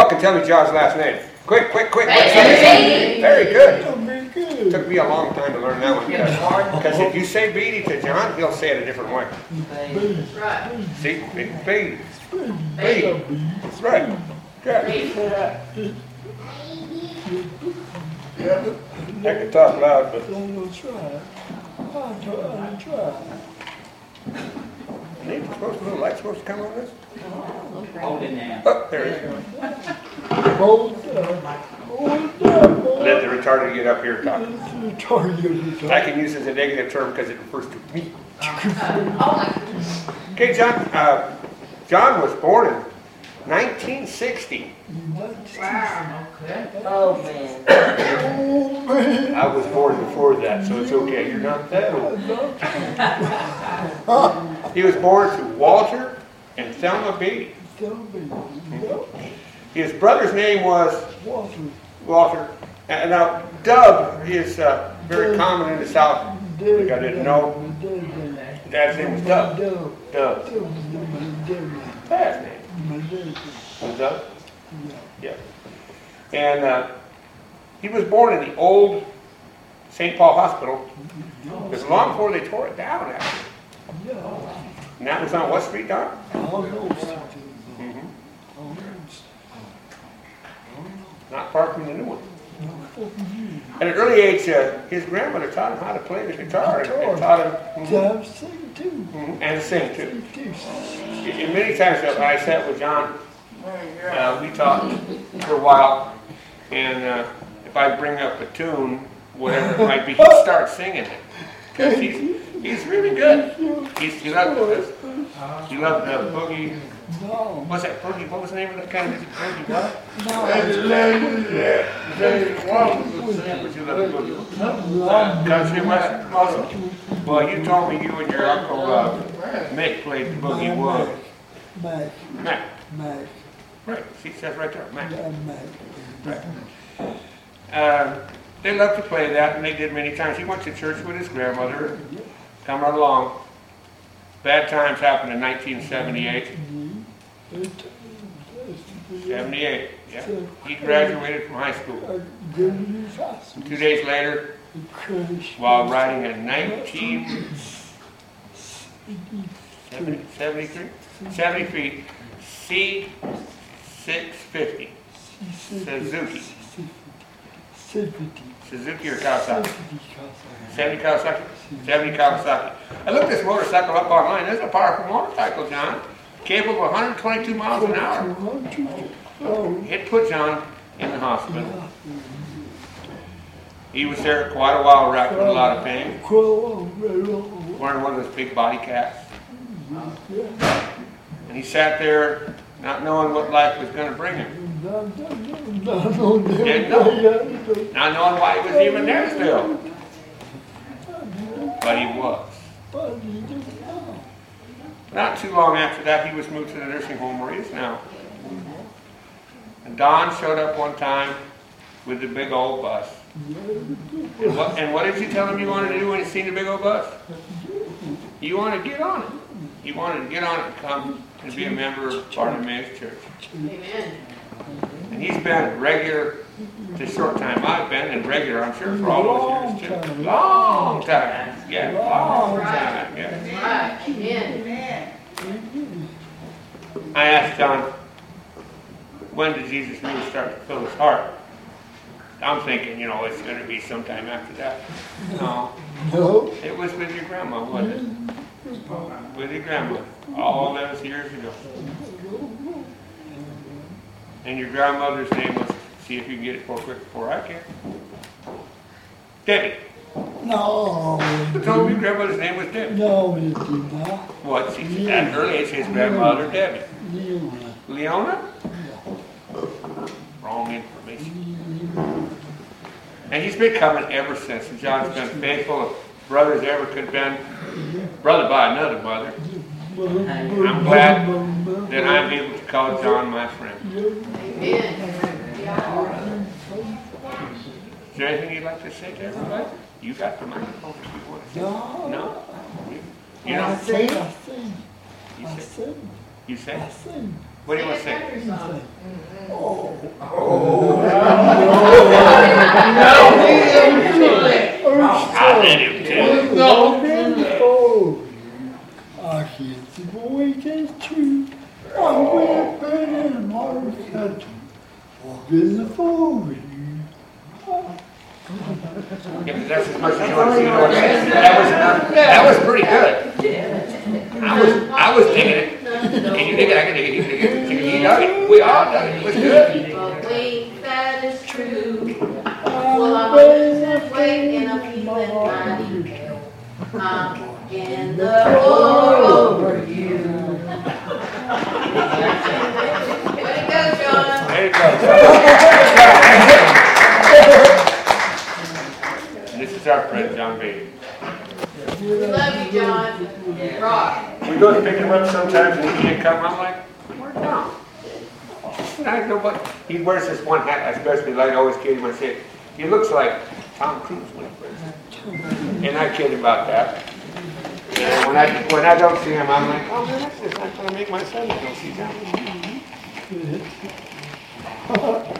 can tell me John's last name. Quick. Beatty. Very good. Very good. Took me a long time to learn that one. Because if you say Beatty to John, he'll say it a different way. That's right. See? Beatty. Beatty. That's right. Yeah. I can talk loud, but I'm going to try. I'll try. ain't supposed to, little light supposed to come on this? Hold it now. Oh, there it is. Hold up. Let the retarded get up here and talk. Retarded. I can use it as a negative term because it refers to me. Oh, Okay, John. John was born in 1960. wow. Okay. Oh, man. Oh, man. I was born before that, so it's okay. You're not that old. He was born to Walter and Thelma Beatty. His brother's name was Walter. And now, Dub is very common in the South. I didn't know. Dad's name was Dub. Dub. Dad's name was Dub? Yeah. And he was born in the old St. Paul Hospital. It was long before they tore it down, actually. And that was on what street, Don? Not far from the new one. At an early age, his grandmother taught him how to play the guitar and taught him and sing too. And many times when I sat with John, we talked for a while, and if I bring up a tune, whatever it might be, he'd start singing it. Because he's really good. He loved the boogie. What's that boogie? What was the name of that kind of music? Boogie what? Would you love the boogie? Country western also. Well, you told me you and your uncle Mick played the boogie wood. Mac. Right. See, it says right there, Mac. Right. They loved to play that, and they did many times. He went to church with his grandmother. Come right along. Bad times happened in 1978. 78, yeah. He graduated from high school. 2 days later, while riding a 73 C650 Suzuki or Kawasaki? 70 Kawasaki. I looked this motorcycle up online. This is a powerful motorcycle, John. Capable of 122 miles an hour. It put John in the hospital. He was there quite a while, wrapped in a lot of pain. Wearing one of those big body caps. And he sat there not knowing what life was going to bring him. Didn't know. Not knowing why he was even there still. But he was. Not too long after that, he was moved to the nursing home where he is now. And Don showed up one time with the big old bus. And what did you tell him you wanted to do when you seen the big old bus? You wanted to get on it. You wanted to get on it and come and be a member of Barnabas Church. Amen. And he's been regular the short time I've been, and regular, I'm sure, for all those years too. Long time. Yeah, long time. Yeah. Right. Amen. I asked John, when did Jesus really start to fill his heart? I'm thinking, it's going to be sometime after that. No. It was with your grandma, wasn't it? With your grandma. All those years ago. And your grandmother's name was, see if you can get it quick before I can. Debbie. No. You told me your grandmother's name was Debbie. No, it did not. What? See, at an early age, his grandmother, Debbie. Leona? Wrong information. And he's been coming ever since. And John's been faithful. If brothers ever could have been brother by another mother. I'm glad that I'm able to call John my friend. Amen. Is there anything you'd like to say to everybody? You got the microphone if you want to say. No? You know? I sing. You say? I sing. What do you want to Sing a sing? country song. I let him too. I can't see boy that's true. I'm weeping in my country. Walking the forward. Yeah, but that's as much as you want to see. That was pretty good. I was digging it. Can you dig it? I can dig it. You can dig it. You dug it. We all dug it. It was good. But wait, that is true. Well, I'm losing weight and I'm feeling mighty. I'm in the all over you. Way to go, John. There you go. This is our friend John Beatty. We love you, John. Rock. We go to pick him up sometimes and he can't come. I'm like, where's John? I know, but he wears this one hat. I especially like always kid him. I say, he looks like Tom Cruise when he wears it. And I kid him about that. And when I don't see him, I'm like, oh man, that's just not going to make my son go see John.